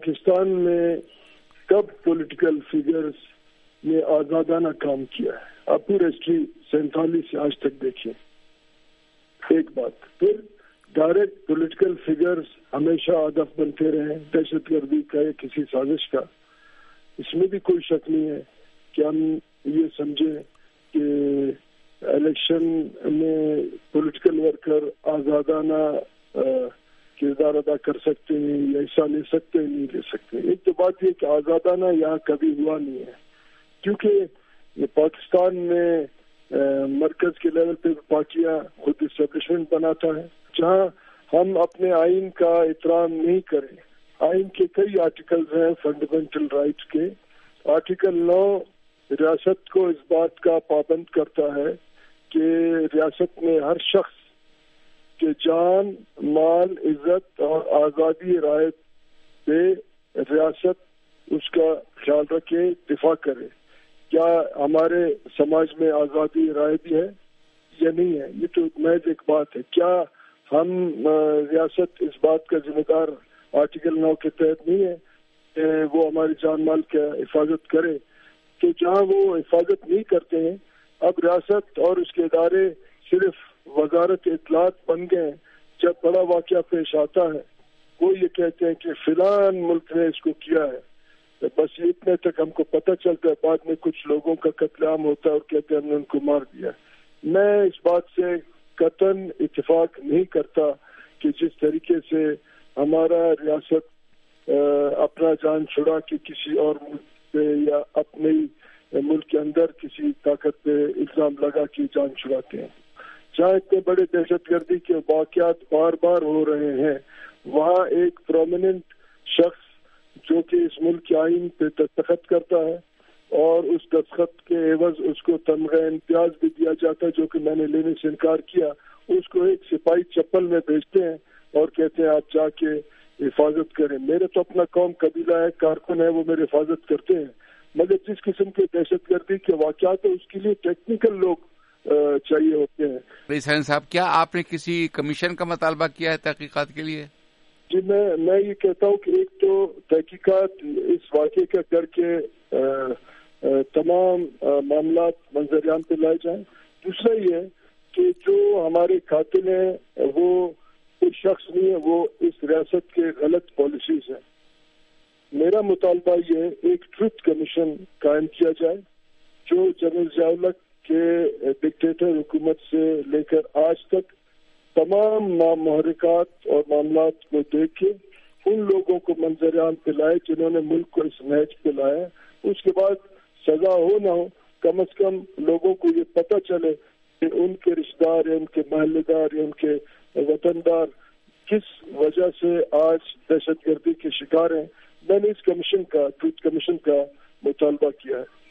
پاکستان میں کب political figures نے آزادانہ کام کیا ہے؟ آپ پورا ہسٹری 47 سے آج تک دیکھیں. ایک بات. پھر ڈائریکٹ پولیٹیکل فگرز ہمیشہ ہدف بنتے رہے دہشت گردی کا یا کسی سازش کا. اس میں بھی کوئی شک نہیں ہے کہ ہم یہ سمجھیں کہ الیکشن میں پولیٹیکل ورکر آزادانہ کردار ادا کر سکتے ہیں یا حصہ لے سکتے ہیں نہیں لے سکتے. ایک تو بات یہ کہ آزادانہ یہاں کبھی ہوا نہیں ہے، کیونکہ پاکستان میں مرکز کے لیول پہ پارٹیاں خود اسٹیبلشمنٹ بناتا ہے جہاں ہم اپنے آئین کا احترام نہیں کریں. آئین کے کئی آرٹیکلز ہیں فنڈامنٹل رائٹس کے. آرٹیکل 9 ریاست کو اس بات کا پابند کرتا ہے کہ ریاست میں ہر شخص کے جان، مال، عزت اور آزادی رائے پہ ریاست اس کا خیال رکھے، دفاع کرے. کیا ہمارے سماج میں آزادی رائے بھی ہے یا نہیں ہے؟ یہ تو محض ایک بات ہے. کیا ہم ریاست اس بات کا ذمہ دار آرٹیکل 9 کے تحت نہیں ہے کہ وہ ہماری جان مال کا حفاظت کرے؟ تو جہاں وہ حفاظت نہیں کرتے ہیں، اب ریاست اور اس کے ادارے صرف وزارت اطلاعات بن گئے. جب بڑا واقعہ پیش آتا ہے وہ یہ کہتے ہیں کہ فلان ملک نے اس کو کیا ہے، بس اتنے تک ہم کو پتہ چلتا ہے. بعد میں کچھ لوگوں کا قتل عام ہوتا ہے اور کہتے ہیں ہم نے ان کو مار دیا. میں اس بات سے قطعاً اتفاق نہیں کرتا کہ جس طریقے سے ہمارا ریاست اپنا جان چھڑا کے کسی اور ملک پہ یا اپنے ملک کے اندر کسی طاقت پہ الزام لگا کے جان چھڑاتے ہیں. جہاں اتنے بڑے دہشت گردی کے واقعات بار بار ہو رہے ہیں، وہاں ایک پرومیننٹ شخص جو کہ اس ملک کے آئین پہ دستخط کرتا ہے اور اس دستخط کے عوض اس کو تمغہ امتیاز بھی دیا جاتا ہے جو کہ میں نے لینے سے انکار کیا، اس کو ایک سپاہی چپل میں بھیجتے ہیں اور کہتے ہیں آپ جا کے حفاظت کریں. میرے تو اپنا قوم قبیلہ ہے، کارکن ہے، وہ میری حفاظت کرتے ہیں. مگر جس قسم کے دہشت گردی کے واقعات ہیں اس کے لیے ٹیکنیکل لوگ چاہیے ہوتے ہیں. حسین صاحب، کیا آپ نے کسی کمیشن کا مطالبہ کیا ہے تحقیقات کے لیے؟ جی میں یہ کہتا ہوں کہ ایک تو تحقیقات اس واقعے کا کر کے تمام معاملات منظریان پہ لائے جائیں. دوسرا یہ کہ جو ہمارے قاتل ہیں وہ کوئی شخص نہیں ہے، وہ اس ریاست کے غلط پالیسیز ہیں. میرا مطالبہ یہ ایک ٹروتھ کمیشن قائم کیا جائے جو جنرل ضیاء الحق کے ڈکٹیٹر حکومت سے لے کر آج تک تمام محرکات اور معاملات کو دیکھ کے ان لوگوں کو منظر عام پہ لائے جنہوں نے ملک کو اس نہج پہ لایا. اس کے بعد سزا ہو نہ ہو، کم از کم لوگوں کو یہ پتہ چلے کہ ان کے رشتہ دار یا ان کے محلے دار یا ان کے وطن دار کس وجہ سے آج دہشت گردی کے شکار ہیں. میں نے اس کمیشن کا ٹروتھ کمیشن کا مطالبہ کیا ہے.